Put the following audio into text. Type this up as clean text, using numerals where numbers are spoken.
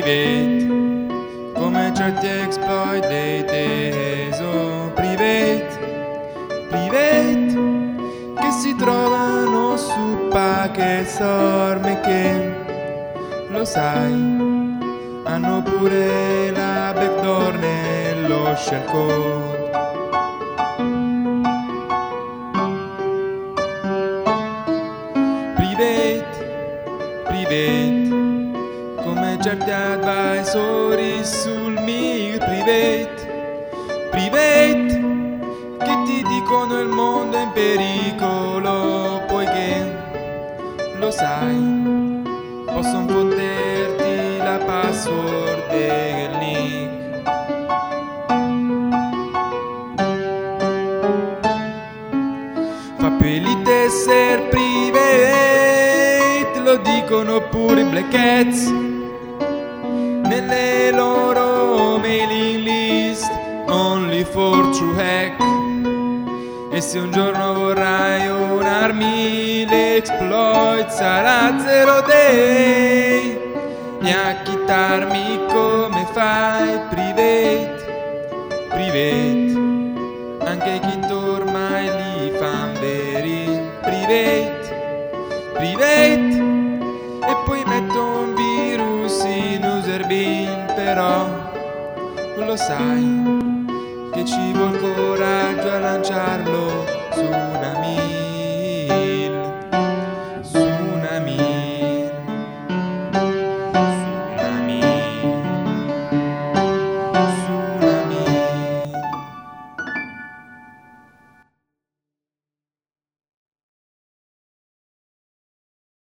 private, come certi exploit dei teso private, che si trovano su packet storm che, lo sai, hanno pure la backdoor nello shellcode. Private, come certi advisori sul MIG. Private, che ti dicono il mondo è in pericolo, poiché, lo sai, possono fotterti la password del nick. Fa pelite ser private, lo dicono pure i Black Hats nelle loro mailing list, only for true hack. E se un giorno vorrai unarmi, l'exploit sarà 0 day. E a chitarmi come fai, private, anche chi ormai li fan veri, private, e poi metto un virus in userbeam, però lo sai che ci vuol coraggio a lanciarlo su una mia.